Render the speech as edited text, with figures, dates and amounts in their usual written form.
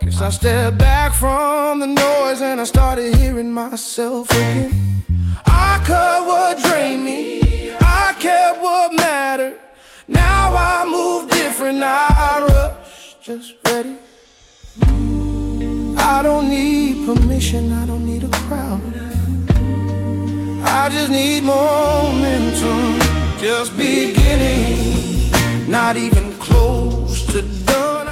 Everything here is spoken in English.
Guess I stepped back from the noise and I started hearing myself again. I cut what drained me, I kept what mattered. Now I move different, I rush, just ready. I don't need permission, I don't need a crowd. I just need momentum, just beginning. Not even close to done.